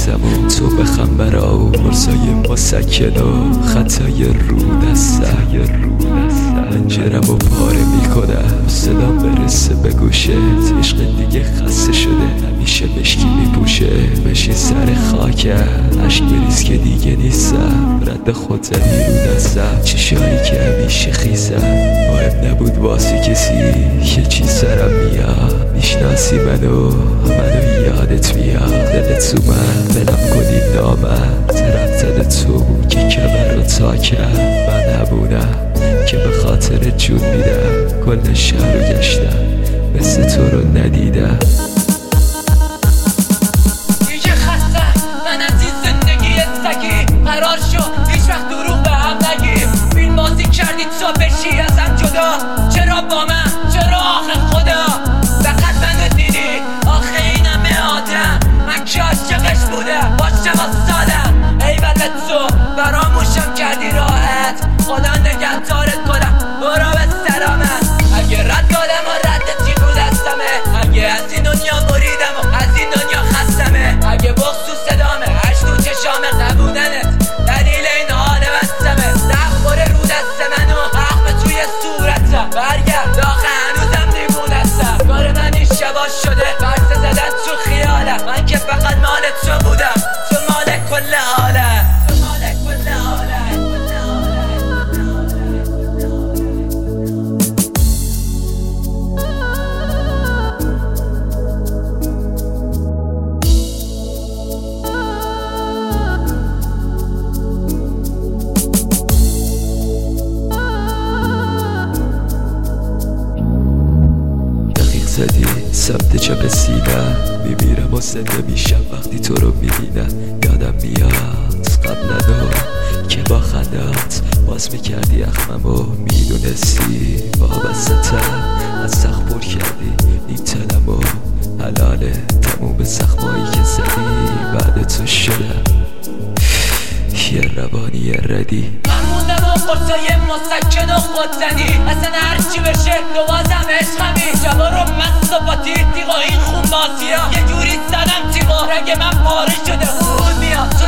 نشستم و تو بخم برا و مرزای مسکن و خطای رو دستم پنجرم و پاره میکنم صدام برسه به گوشت. عشق دیگه خسته شده همیشه مشکی میپوشه. بشین سر خاکم عشق بریز که دیگه نیستم. رد خود زدی رو دستم چشایی که همیشه خیزم. مهم نبود واسه کسی که چی سرم میاد. میشناسی منو یادت میاد. دلت تو من دلم کنی نامم. طرف زده تو که کمر رو تا کرد. من همونم که به خاطر جون میدم. کل شهر رو گشتم مثل تو رو ندیدم. دیگه خستم من از این زندگی سگی. قرار شد هیچ وقت دروغ به هم نگیم. فیلم بازی کردی تا بشی ازم جدا. چرا با من چرا آخه خدا فقط منو دیدی. آخه اینمه آدم من که عاشقش بودم باشه با سالم. ایول تو فراموشم کردی راحت. خدا نگهدارت کنم برو به سلامت. اگه رد دادم و ردتی رو دستمه. اگه از این دنیا بریدم و از این دنیا خستمه. اگه بغض تو صدامه عشق تو چشامه. نبودنت دلیل این حال بستمه. نخوره رو دست منو حق توی صورتم. برگرد آخه هنوزم دیوونستم. کار من این شبا شده فرسه زدن تو خیالم. من که فقط مال تو بودم تو مال کل عالم. زدی سمت چپ سینم. میمیرم و زنده میشم وقتی تو رو میبینم. یادم میاد قبلا که با خندت باز میکردی اخمم و میدونستی وابستم. از سخت پر کردی این تنم و حلاله تموم زخمایی که زدی. بعد تو شدم یه روانی ردی. من موندم و قرصای مسکن و خودزنی. اصلا هرچی بشه تو بازم عشقمی. جبا رو مست و باتی تیغا این خون بازی ها. یه جوری زدم تیغا رگ من پاره شده خون میاد.